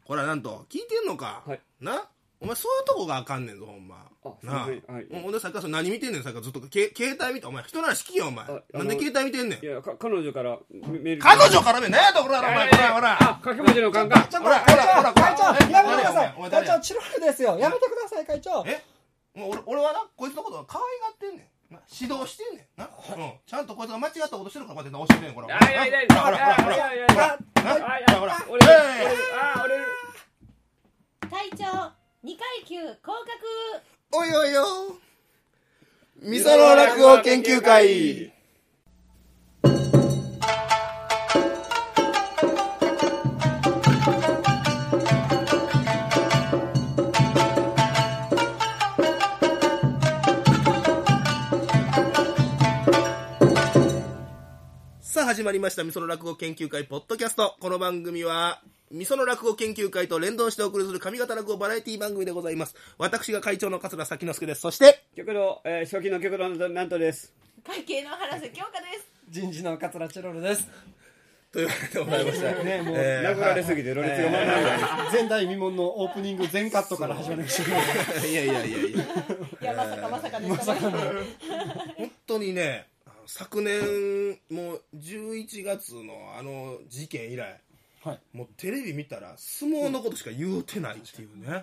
ほらなんと聞いてんのか、 はい、 なお前そういうとこがあかんねんぞほんま。なあ、はい、ほんでさっきから何見てんねん。さっきからずっと携帯見て、お前人の話聞きよお前。なんで携帯見てんねん。 いや彼女からメール。 彼女から何やったこれお前。ほら掛け文字のカンカン。 ほら会長やめてください。会長チロルですよ。やめてください会長。 もう俺はなこいつのことは可愛がってんねん。指導してんねんな、ちゃんとこいつが間違ったことしてるからこうやって教えてんねん。これ隊長2階級降格。 おいおいよみその落語研究会。さあ始まりましたみその落語研究会ポッドキャスト。この番組はみその落語研究会と連動してお送りする上方落語バラエティ番組でございます。私が会長の桂崎之助です。そして局の、初期の局のなんとです。 会計の原瀬京香です。 人事の桂チロルです。 というわけでございましたね、もう殴られすぎてろれつが回らない。 前代未聞のオープニング全カットから始まりました。 いやまさかでしたね。 本当にね、昨年もう11月のあの事件以来、はい、もうテレビ見たら相撲のことしか言うてないっていうね。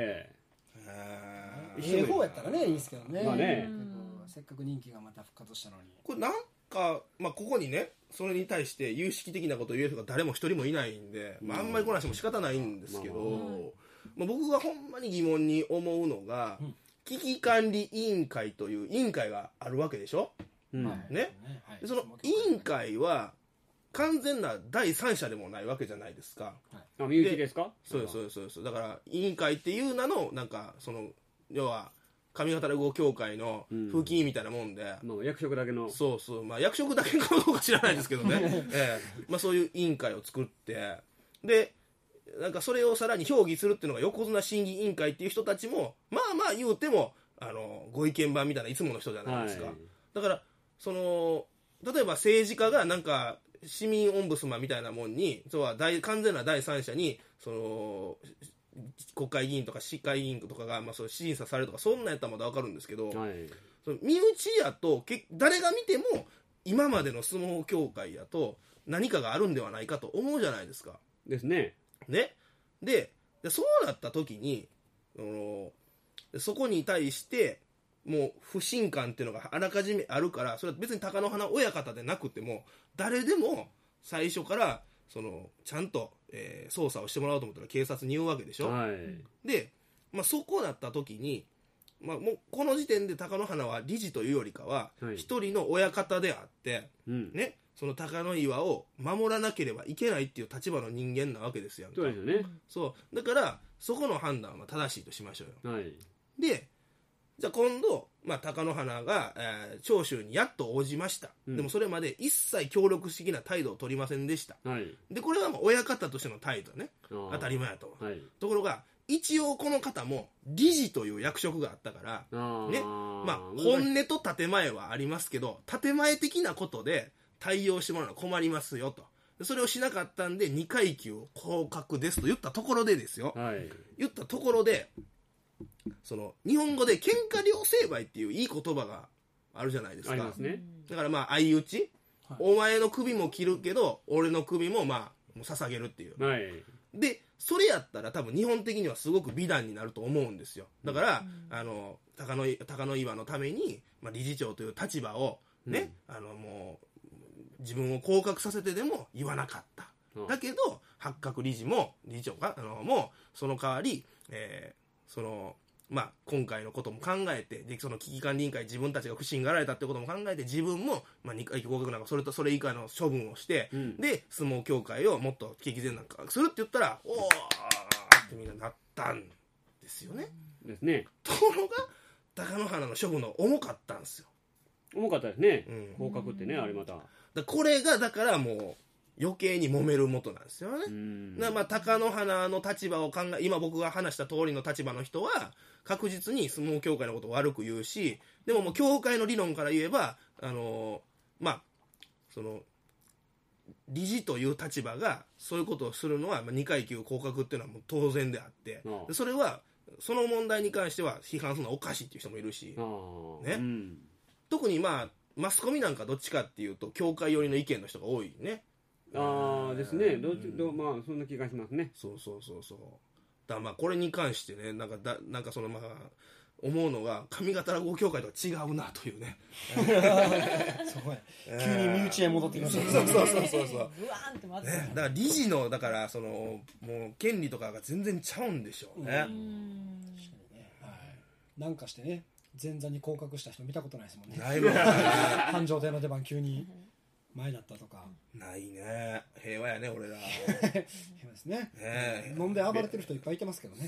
方やったらねいいですけどね。 まあね、 せっかく人気がまた復活したのに。 これなんか、まあ、ここにねそれに対して有識的なことを言える人が誰も一人もいないんで、まあ、あんまりこの話も仕方ないんですけど、まあ、僕がほんまに疑問に思うのが、危機管理委員会という委員会があるわけでしょ。ね、でその委員会は完全な第三者でもないわけじゃないですか。 身内ですか。 そうですだから委員会っていう名のなんかその要は上方落語協会の風紀委員みたいなもんで、 役職だけのまあ役職だけかどうか知らないですけどね、まあ、そういう委員会を作ってでなんかそれをさらに評議するっていうのが横綱審議委員会っていう人たちもまあ言うてもご意見番みたいないつもの人じゃないですか、だからその例えば政治家がなんか市民オンブスマンみたいなもんに完全な第三者にその国会議員とか市会議員とかが、まあ、そ審査されるとかそんなんやったらまだ分かるんですけど、その身内やと誰が見ても今までの相撲協会やと何かがあるんではないかと思うじゃないですか。 ですね。 でそうなった時にそこに対してもう不信感っていうのがあらかじめあるから、それは別に貴乃花親方でなくても誰でも最初からそのちゃんと、捜査をしてもらおうと思ったら警察に言うわけでしょ、で、まあ、そこだった時に、まあ、もうこの時点で貴乃花は理事というよりかは一人の親方であって、ね、その貴乃岩を守らなければいけないっていう立場の人間なわけですよ。 そうですよね。 そうだからそこの判断は正しいとしましょうよ。でじゃあ今度、まあ、貴乃花が、長州にやっと応じました、でもそれまで一切協力的な態度を取りませんでした、でこれはまあ親方としての態度ね、当たり前やと、ところが一応この方も理事という役職があったからね、まあ、本音と建前はありますけど建前的なことで対応してもらうのは困りますよと。それをしなかったんで2階級降格ですと言ったところでですよ、言ったところでその日本語で喧嘩両成敗っていういい言葉があるじゃないですか。 ありますね。 だからまあ相打ち、お前の首も切るけど俺の首もまあもう捧げるっていう、でそれやったら多分日本的にはすごく美談になると思うんですよ。だから、貴乃岩のために、まあ、理事長という立場をね、もう自分を降格させてでも言わなかった、だけど八角理事も理事長かもうその代わり、そのまあ、今回のことも考えてでその危機管理委員会自分たちが不信がられたってことも考えて自分も、まあ、2回合格なんかそれ以下の処分をして、で相撲協会をもっと激善なんかするって言ったらおーってみんななったんですよね。 ですね。 ところが貴乃花の処分の重かったんですよ。 重かったですね、降格ってね。あれまたこれがだからもう余計に揉める元なんですよね。まあ貴乃花の立場を今僕が話した通りの立場の人は確実に相撲協会のことを悪く言うし、でももう協会の理論から言えばまあその理事という立場がそういうことをするのは、2階級降格っていうのはもう当然であって、でそれはその問題に関しては批判するのはおかしいっていう人もいるし、ね、特にマスコミなんかどっちかっていうと教会寄りの意見の人が多いね。 ですね。そんな気がしますね。 そうだからこれに関してね、なんかその思うのが上方落語協会とは違うなというね。 そこへ急に身内へ戻ってきました。 そうブワーンって待って、 ね、だから理事のだからそのもう権利とかが全然ちゃうんでしょうね。 なんかしてね、前座に降格した人見たことないですもんね。 ないもんね。 繁盛亭の出番急に前だったとか。 ないね。平和やね俺ら。 平和ですね。飲んで暴れてる人いっぱいいてますけどね。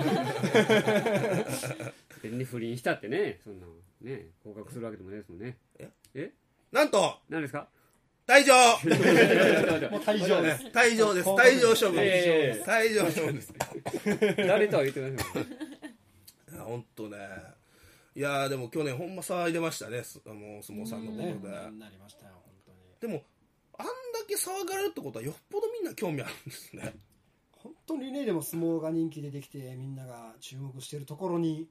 別に不倫したってね、そんなね降格するわけでもないですもんね。 なんと何ですか？ 退場。 もう退場です。 退場です。退場処分。退場処分です。 誰とは言ってませんもんね。 本当ね。いやでも去年ほんま騒いでましたね。相撲さんのことで。 なりましたよ本当に。 でもあんだけ騒がれるってことはよっぽどみんな興味あるんですね。 本当にね、でも相撲が人気でできてみんなが注目しているところに。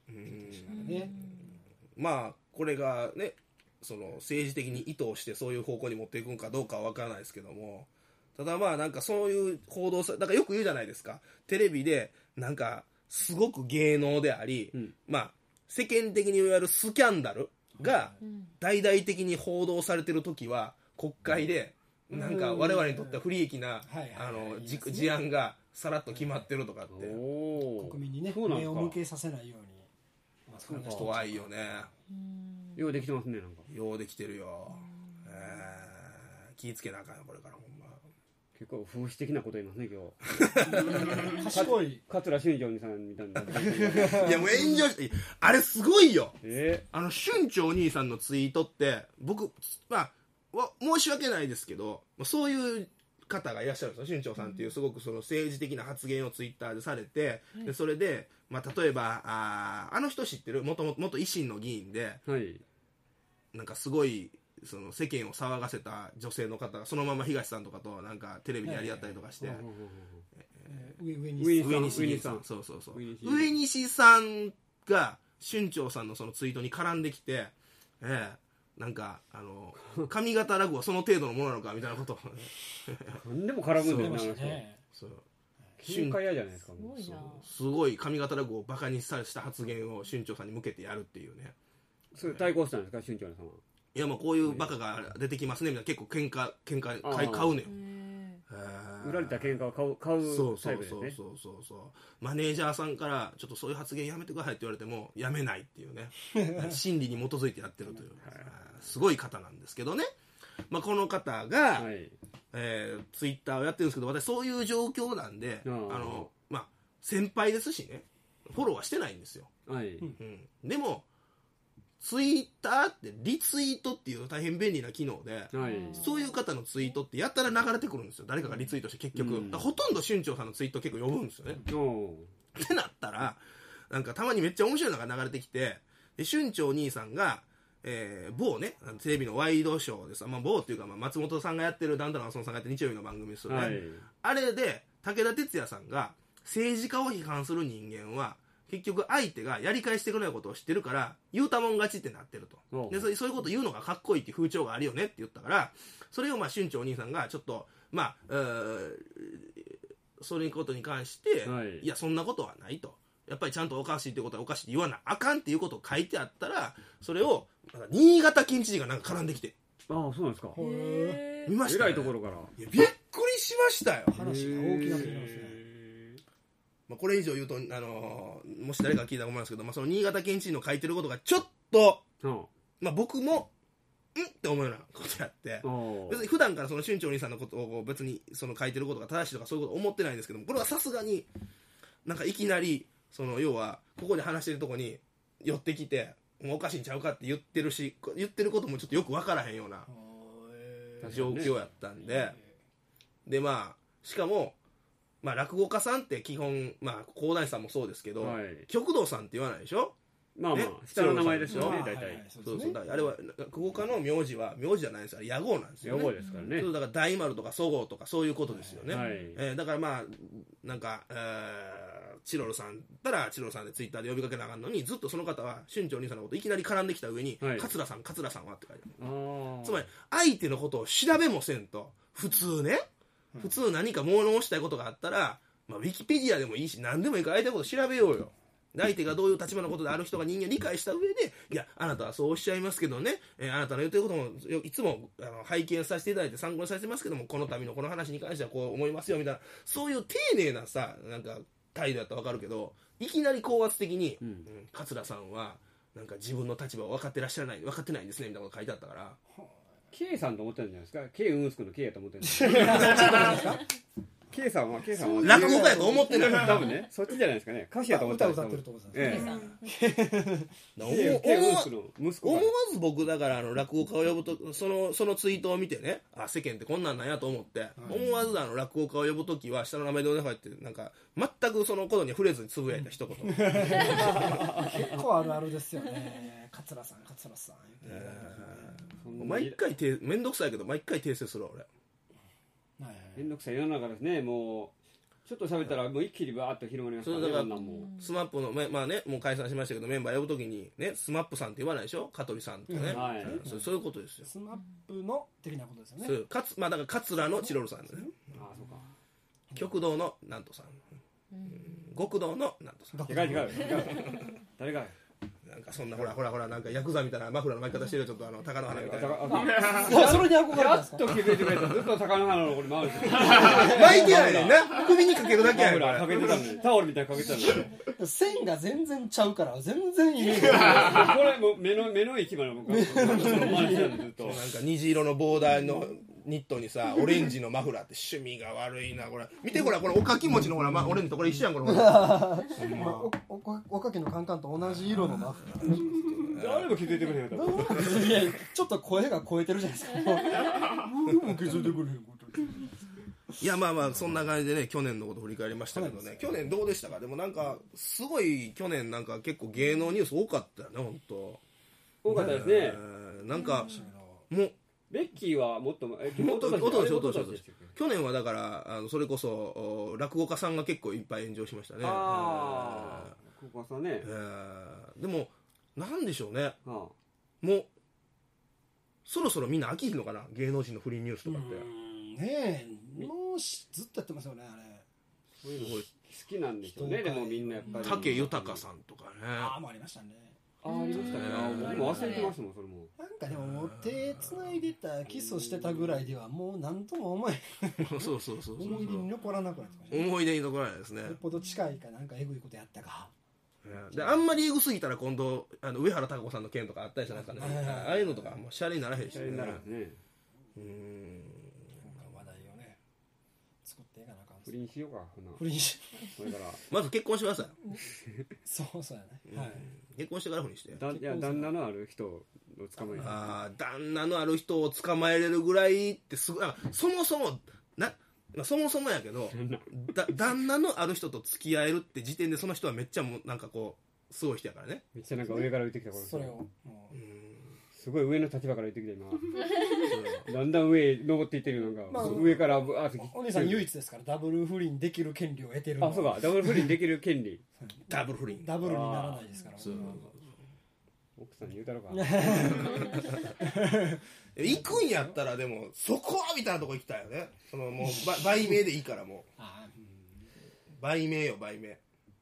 これがね、その政治的に意図してそういう方向に持っていくんかどうかは分からないですけども、ただなんかそういう報道だからよく言うじゃないですか、テレビでなんかすごく芸能であり、世間的にいわゆるスキャンダルが大々的に報道されてる時は国会でなんか我々にとっては不利益な事案がさらっと決まってるとかって、 国民にね目を向けさせないように。 怖いよね。 ようできてますね。なんかようできてるよ。気ぃつけなあかんよこれからほんま。 結構風刺的なこと言いますね今日。 賢い桂春長さんみたいな。 いやもう炎上してあれすごいよ。春長兄さんのツイートって僕申し訳ないですけど、そういう方がいらっしゃるんですよ。春長さんっていうすごくその政治的な発言をツイッターでされて、でそれで、例えばあの人知ってる？元維新の議員で、なんかすごいその世間を騒がせた女性の方がそのまま東さんとかとなんかテレビでやり合ったりとかして、上西さん、そう上西さんが春長さんのそのツイートに絡んできて、なんか上方落語はその程度のものなのかみたいなことを何でも絡むんだよね。喧嘩嫌じゃないですか。 すごい上方落語をバカにした発言を春長さんに向けてやるっていうね。 それ対抗したんですか春長さんは。 いやこういうバカが出てきますねみたいな、結構喧嘩買うねん。 売られた喧嘩を買うタイプですね。 そうマネージャーさんからちょっとそういう発言やめてくださいって言われてもやめないっていうね真理に基づいてやってるというすごい方なんですけどね。この方が、ツイッターをやってるんですけど、私そういう状況なんで先輩ですしね、フォローはしてないんですよ。でもツイッターってリツイートっていう大変便利な機能で、そういう方のツイートってやったら流れてくるんですよ。誰かがリツイートして結局、ほとんど春長さんのツイート結構呼ぶんですよね。ってなったらなんかたまにめっちゃ面白いのが流れてきて、で春長兄さんが、某ねテレビのワイドショーでさ、某っていうか松本さんがやってるダウンタウンの松本さんがやってる日曜日の番組ですよね。あれで武田鉄矢さんが政治家を批判する人間は結局相手がやり返してくれないことを知ってるから言うたもん勝ちってなってると。でそういうこと言うのがかっこいいっていう風潮があるよねって言ったから、それを春長兄さんがちょっとそういうことに関して、いやそんなことはないと、やっぱりちゃんとおかしいってことはおかしいって言わなあかんっていうことを書いてあったら、それを新潟県知事がなんか絡んできて、 そうなんですか。 見ました、 偉いところから。 いやびっくりしましたよ。 話が大きなって言いますね。 これ以上言うともし誰か聞いたと思いますけど、その新潟県知事の書いてることがちょっと、僕もって思うようなことやって、別に普段からその春長兄さんのことを別にその書いてることが正しいとかそういうこと思ってないんですけども、これはさすがになんかいきなりその要はここで話してるとこに寄ってきてもうおかしいんちゃうかって言ってるし、言ってることもちょっとよく分からへんような状況やったんで、でしかも落語家さんって基本講談師さんもそうですけど、極道さんって言わないでしょ。 まあまあ下の名前ですよね大体。 そうそう、あれは落語家の名字は名字じゃないんですよ、屋号なんですよね。 屋号ですからね。 そうだから大丸とかそごうとかそういうことですよね。だからまあなんかチロルさんたらチロルさんでツイッターで呼びかけなあかんのに、ずっとその方は春長兄さんのこといきなり絡んできた上に桂さん桂さんはって書いてある。つまり相手のことを調べもせんと、普通ね、普通何か物申したいことがあったら、まあ、ウィキペディアでもいいし何でもいいから相手のこと調べようよ。相手がどういう立場のことである人が人間理解した上で、いやあなたはそうおっしゃいますけどね、あなたの言ってることもいつも拝見させていただいて参考にさせてますけども、この度のこの話に関してはこう思いますよみたいな、そういう丁寧なさなんか態度だったら分かるけど、いきなり高圧的に、桂さんはなんか自分の立場を分かってないんですねみたいなこと書いてあったから、 K さんと思ってるんじゃないですか。K ウンスクの K やと思ってるんですか。K さんは落語家やと思ってない。 多分ね、そっちじゃないですかね。歌手やと思ってる。 歌ってると思うんです思わず僕だから落語家を呼ぶとそのツイートを見てね、あ世間ってこんなんなんやと思って、思わず落語家を呼ぶときは下の名前でお願いってなんか全くそのことに触れずにつぶやいた一言。 結構あるあるですよね。桂さん毎回めんどくさいけど毎回訂正するわ俺。 めんどくさい世の中ですね。もうちょっと喋ったらもう一気にバーッと広まりますからね。 だからスマップのまあねもう解散しましたけどメンバー呼ぶときにねスマップさんって言わないでしょ、香取さんってね、そういうことですよ。 スマップの的なことですよね。 まあだから桂のチロルさんね。 ああそうか。 極道のなんとさん、極道のなんとさん。 違う誰がなんかそんなほらなんかヤクザみたいなマフラーの巻き方してる、ちょっと鷹の花みたいな。 それに憧れたんですか。 やっと気づいてくれた。ずっと鷹の花のこれ回る。 巻いてないねんな。首にかけるだけやねん。 かけてたのにタオルみたいにかけてたのに。 線が全然ちゃうから全然イメージ。 これもう目の息まで僕はずっと。 なんか虹色のボーダーのニットにさオレンジのマフラーって趣味が悪いなこれ。見てこれおかき餅のほらオレンジとこれ一緒やんこれ。 おかきのカンカンと同じ色のマフラー。 誰も気づいてくれへんかった。 いやちょっと声が超えてるじゃないですか。も気づいてくれへんこと。 いやまあそんな感じでね去年のこと振り返りましたけどね、去年どうでしたか。でもなんかすごい去年なんか結構芸能ニュース多かったよね本当。 多かったですね。 なんかもうベッキーはもっと去年はだからそれこそ落語家さんが結構いっぱい炎上しましたね。 落語家さんね。 でもなんでしょうね、もうそろそろみんな飽きるのかな芸能人の不倫ニュースとかって。 ねえもうずっとやってますよねあれ。 そういうの好きなんでしょうね。でもみんなやっぱり武豊さんとかね。 もうありましたね。 ありましたね。僕も忘れてましたもんそれも。 なんかでも手繋いでたキスをしてたぐらいではもう何とも思えそう思い出に残らなくなってました、 思い出に残らないですね。 よっぽど近いかなんかエグいことやったか。 であんまりエグすぎたら今度上原貴子さんの件とかあったりじゃないですかね。ああいうのとかもうシャレにならへんしね。 シャレにならへんね。 話題をね作っていかなあかん。 不倫しようか。 不倫しこれからまず結婚してください。 そうやね、はい、 結婚してから不倫して。 旦那のある人を捕まえる。 旦那のある人を捕まえれるぐらいってすごい。そもそもやけど旦那のある人と付き合えるって時点でその人はめっちゃもうなんかこうすごい人やからね。 めっちゃなんか上から言ってきたからそれをすごい上の立場から言ってきた今だんだん上登っていってるのが、上からお兄さん唯一ですからダブル不倫できる権利を得てる。 そうかダブル不倫できる権利ダブル不倫ダブルにならないですから。 奥さんに言うたろか行くんやったらでもそこみたいなとこ行きたいよね。もう売名でいいからもう売名よ売名。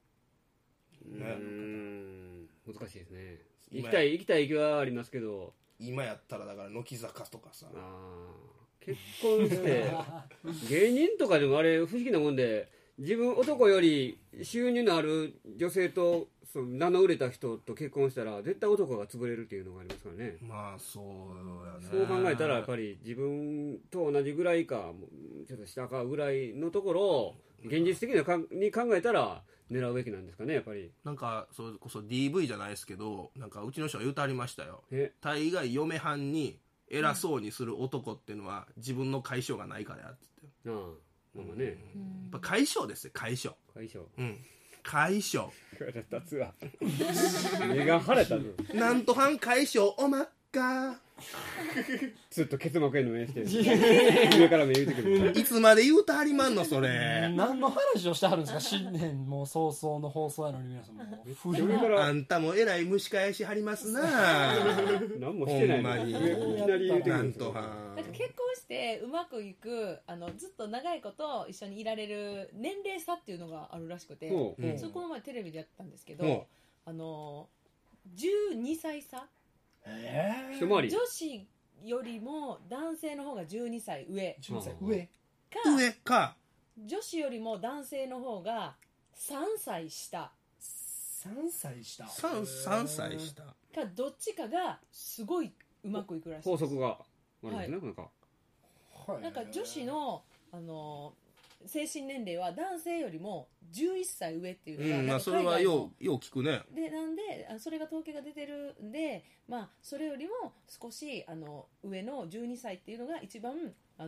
難しいですね。行きたい気はありますけど今やったらだから軒坂とかさ結婚して芸人とかでもあれ不思議なもんで自分男より収入のある女性と名の売れた人と結婚したら絶対男が潰れるっていうのがありますからね。そう考えたらやっぱり自分と同じぐらいかちょっと下かぐらいのところを現実的に考えたら狙うべきなんですかねやっぱり。 なんかそれこそ DV じゃないですけどなんかうちの人は言うてありましたよ。大概嫁はんに偉そうにする男っていうのは自分の解消がないからやって言って。 まあね、 解消ですよ解消。 解消立つわ目が腫れたぞなんと半解消おまっかずっと結膜への目してる上から目言うてくるいつまで言うたはりまんのそれ何の話をしてはるんですか新年もう早々の放送やのに皆さんもあんたもえらい蒸し返しはりますな何もしてないのほんまにいきなり言うてくるなんとはなんか結婚してうまくいくずっと長いこと一緒にいられる年齢差っていうのがあるらしくて、そこの前テレビでやったんですけど、12歳差、 一回り女子よりも男性の方が12歳上 12歳上上か女子よりも男性の方が3歳下 3歳下 3歳下かどっちかがすごいうまくいくらしいです。 法則があるんですね、 なんか女子の、精神年齢は男性よりも11歳上っていうのが、 まあそれはよう聞くね。 でなんでそれが統計が出てるんで、まあ、それよりも少し上の12歳っていうのが一番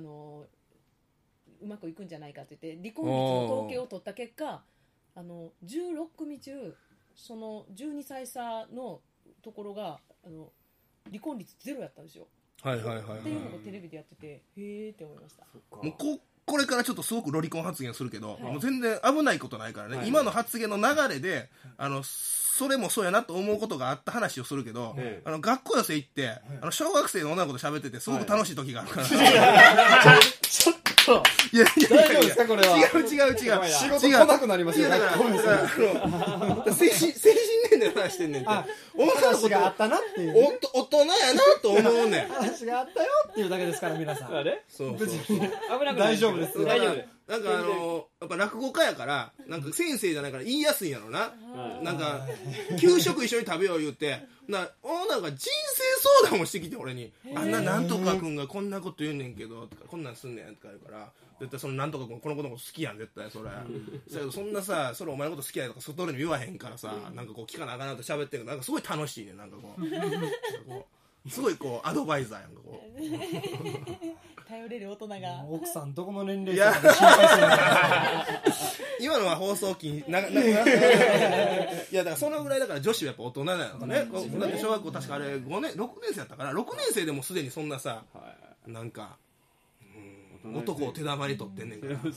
うまくいくんじゃないかって言って離婚率の統計を取った結果16組中その12歳差のところが離婚率ゼロやったんですよ。 はいはいはい、はい、 っていうのをテレビでやっててへーって思いました。 もうこれからちょっとすごくロリコン発言するけど、 はい、 もう全然危ないことないからね、はい、今の発言の流れでそれもそうやなと思うことがあった話をするけど、学校寄せ行って、小学生の女の子と喋っててすごく楽しい時があるから、 ちょっといや大丈夫ですかこれは。 違う仕事来なくなりますよ。 精神年齢の話してんねんって。 話があったなっていう、 大人やなと思うねん。 話があったよっていうだけですから皆さん。 そう大丈夫です。 大丈夫です。なんかやっぱ落語家やからなんか先生じゃないから言いやすいんやろな。なんか給食一緒に食べよう言ってなんか人生相談をしてきて俺になんとか君がこんなこと言うねんけどとかこんなんすんねんとか言うから絶対そのなんとか君この子のこと好きやん絶対それそんなさそれお前のこと好きやとか外にも言わへんからさなんかこう聞かなあかんなと喋ってるけどなんかすごい楽しいねなんかこうすごいこうアドバイザーやんかこう頼れる大人が奥さんどこの年齢差か心配する今のは放送禁止いやだからそのぐらいだから女子はやっぱ大人なのね。だって小学校確かあれ6年生だったから6年生でもすでにそんなさなんか男を手玉に取ってんねんから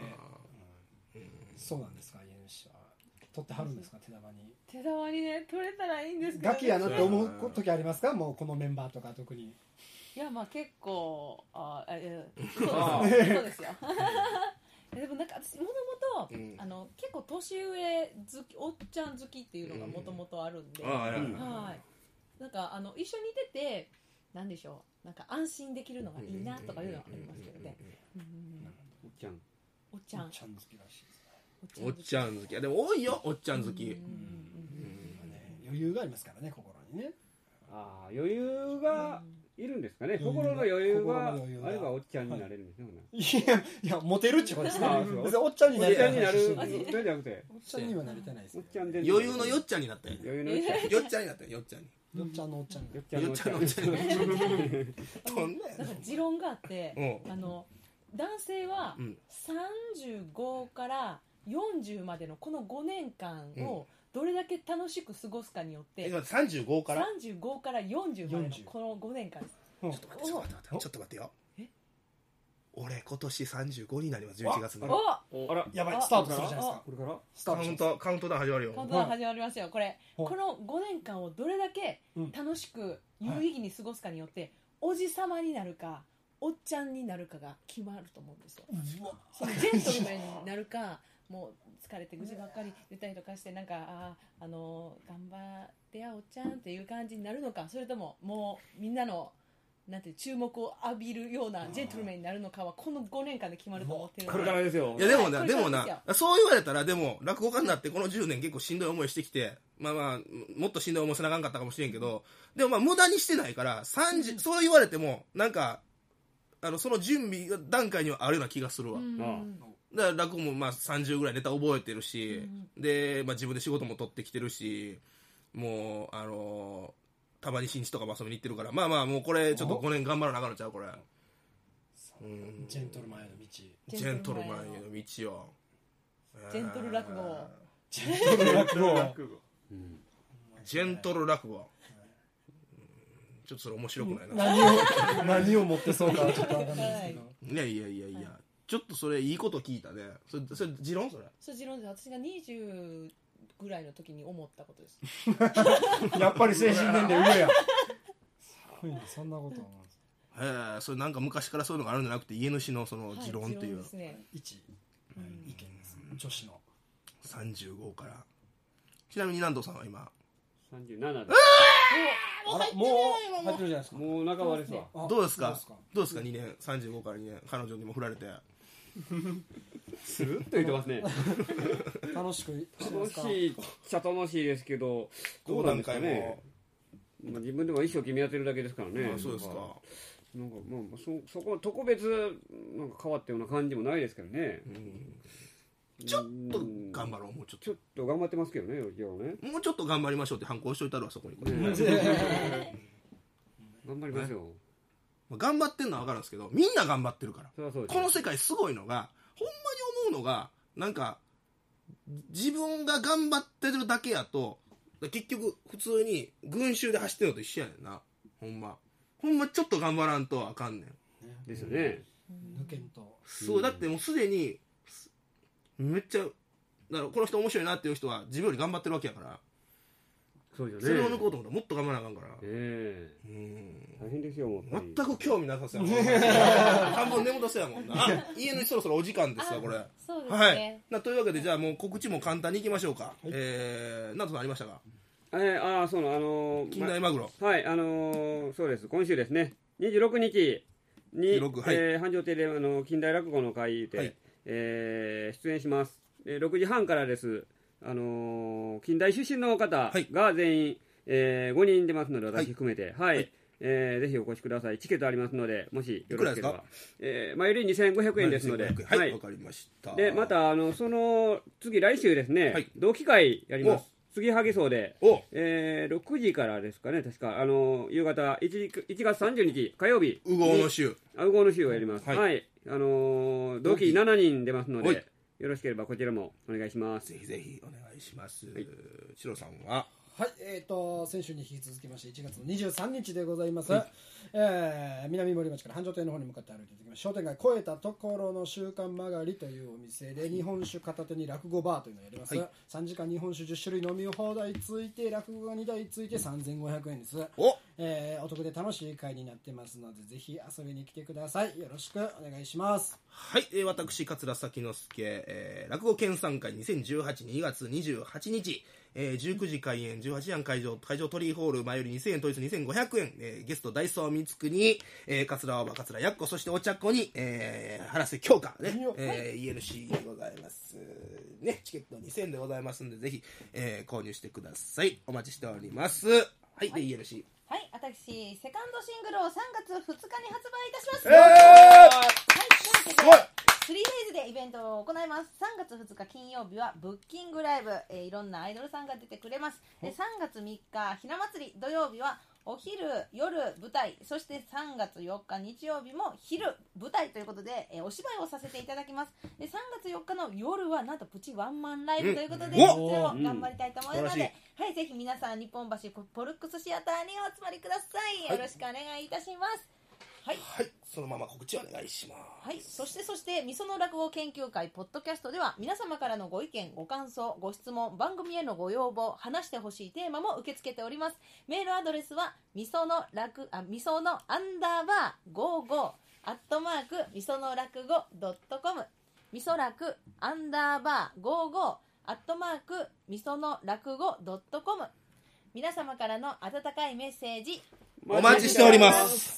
そうなんですか家主は取ってはるんですか手玉に。 手玉にね取れたらいいんですけど、 ガキやなって思う時ありますかもうこのメンバーとか特に。 いやまあ結構そうですよでもなんか私もともと結構年上好きおっちゃん好きっていうのがもともとあるんで、なんか一緒にいててなんでしょうなんか安心できるのがいいなとかいうのはありますけどね。 おっちゃん好きらしいですね。 おっちゃん好きでも多いよおっちゃん好き余裕がありますからね心にね。 余裕がいるんですかね。心の余裕があればおっちゃんになれるんですね。 いやモテるってことですね。おっちゃんになる。 おっちゃんになるそれじゃなくておっちゃんにはなりたないです。 余裕のよっちゃんになったよ。 余裕のよっちゃんになったよ。よっちゃんに。 よっちゃんのおっちゃん。 よっちゃんのおっちゃん。 なんか持論があって男性は35から40までのこの5年間をどれだけ楽しく過ごすかによって 35から 40までのこの5年間です。 ちょっと待ってよ。俺今年35になります11月の。 あらやばいスタートするじゃないですか。これからスタートカウントダウン始まるよ。 カウントダウン始まりますよ。この5年間をどれだけ楽しく有意義に過ごすかによっておじさまになるかおっちゃんになるかが決まると思うんですよ。そのジェントルメンになるかもう疲れて愚痴ばっかり言ったりとかしてなんか頑張ってやおっちゃんっていう感じになるのかそれとももうみんなのなんて注目を浴びるようなジェントルメンになるのかはこの5年間で決まると思ってるので。 これからですよ。 いやでもなそう言われたらでも落語家になってこの10年結構しんどい思いしてきてまあもっとしんどい思いせなあかんかったかもしれんけどでも無駄にしてないからそう言われてもなんかその準備段階にはあるような気がするわ。だから落語も30ぐらいネタ覚えてるし、で、自分で仕事も取ってきてるしもうたまに新地とかも遊びに行ってるからもうこれちょっと5年頑張らなあかんのちゃうこれ。 ジェントルマンへの道。 ジェントルマンへの道よ。 ジェントル落語をジェントル落語。 ジェントル落語。ちょっとそれ面白くないな。 何を持ってそうかはちょっとわかんないですけど。 いや、ちょっとそれいいこと聞いたね。それ持論それ。 それ持論で私が20ぐらいの時に思ったことです。 やっぱり精神年齢上や。すごいね、そんなことは。 それなんか昔からそういうのがあるんじゃなくて家主のその持論っていう、 ですね、 一意見です。女子の 35から。ちなみに南藤さんは今 37です。 もう入ってるじゃないですか。 もう半ばですわ。 どうですか2年35から2年彼女にも振られてスルッと言ってますね。 楽しくしてますか。 楽しいっちゃ楽しいですけど、どうなんですかね。まあ自分でも一生懸命やってるだけですからね。 そうですか。 なんかまあそこ特別なんか変わったような感じもないですけどね。 ちょっと頑張ろう。もうちょっと頑張ってますけどね、うちはね。 もうちょっと頑張りましょうって反抗しといたらそこにこれ、 頑張りますよ。 頑張ってんのは分かるんですけど、みんな頑張ってるから。 そうこの世界すごいのが、ほんまに思うのが、なんか自分が頑張ってるだけやと結局普通に群衆で走ってるのと一緒やねんな。ほんまちょっと頑張らんとあかんねん。 ですよね。 抜けんと。 そうだってもうすでにめっちゃだからこの人面白いなっていう人は自分より頑張ってるわけやから。 そうよね。 それを抜こうと思ったらもっと頑張らなあかんから。 大変ですよ。 全く興味なさそうやもん。半分眠たそうやもんな。家のそろそろお時間ですわこれ。 そうですね。 というわけでじゃあもう告知も簡単にいきましょうか。なんとかありましたか。 そう近代マグロ。 はい、そうです。今週ですね。26日に繁盛亭で近代落語の会で出演します。6時半からです。近代出身の方が全員、5人出ますので、私含めて、ぜひお越しください。チケットありますので、もしよろしければ。前より2500円ですので、 はい、わかりました。 で、また、その次、来週ですね、同期会やります。杉萩荘で、6時からですかね、確か、夕方1月30日火曜日、 右往の週をやります。はい、同期7人出ますので、よろしければこちらもお願いします。 ぜひぜひお願いします。シロさんは。 はい、先週に引き続きまして1月の23日でございます。南森町から繁盛亭の方に向かって歩いていきます。商店街越えたところの週刊曲がりというお店で日本酒片手に落語バーというのをやります。3時間日本酒10種類飲み放題ついて落語が2台ついて3500円です。お得で楽しい会になってますのでぜひ遊びに来てください。よろしくお願いします。 はい、私桂崎之助、落語研鑽会20182月28日19時開演、18時半会場鳥居ホール、前より2000円、当日2500円、ゲストダイソー光圀に、桂馬場、桂やっこ、そしてお茶っ子に、原瀬京香ね、ELC でございますね。チケット2000円でございますのでぜひ、購入してください。お待ちしております。はい、で ELC。 はい、私セカンドシングルを3月2日に発売いたします。 すごい。 3 days でイベントを行います。3月2日金曜日はブッキングライブ、いろんなアイドルさんが出てくれます。3月3日ひな祭り、土曜日はお昼夜舞台、そして3月4日日曜日も昼舞台ということで、お芝居をさせていただきます。で3月4日の夜はなんとプチワンマンライブということで、こちらも頑張りたいと思いますので、はい、ぜひ皆さん日本橋ポルックスシアターにお集まりください。よろしくお願いいたします。はい、 そのまま告知お願いします。 はい、そしてみその落語研究会ポッドキャストでは皆様からのご意見ご感想ご質問、番組へのご要望、話してほしいテーマも受け付けております。メールアドレスはみそのアンダーバー55みその落語.com、 みそらくアンダーバー55みその落語.com、 皆様からの温かいメッセージお待ちしております。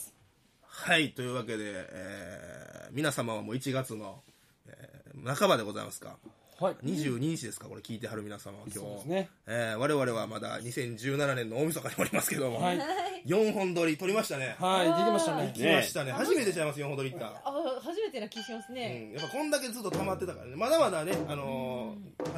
はい、というわけで、皆様はもう1月の、半ばでございますか。22日ですか、これ聞いてはる皆様は今日。そうですね。我々はまだ2017年の大晦日におりますけども、4本撮り撮りましたね。 はい、できましたね。 できましたね。初めてちゃいます、4本撮りいった。 初めてな気しますね。 やっぱこんだけずっと溜まってたからね。まだまだね、話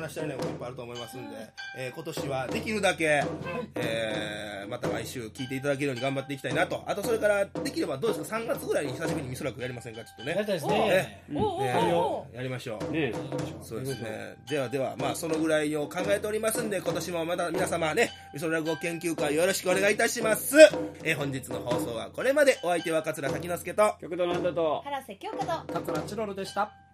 話したいこといっぱいあると思いますんで、今年はできるだけ、また毎週聞いていただけるように頑張っていきたいなと。あとそれからできればどうですか、3月ぐらいに久しぶりにみそらくやりませんか。ちょっとねやりたいですね。 やりましょうね。 そうですね。ではまあそのぐらいを考えておりますんで、今年もまた皆様ね、みそら落語研究会よろしくお願いいたします。本日の放送はこれまで。お相手は桂滝之助と極道なんだと原瀬京香と桂チロルでした。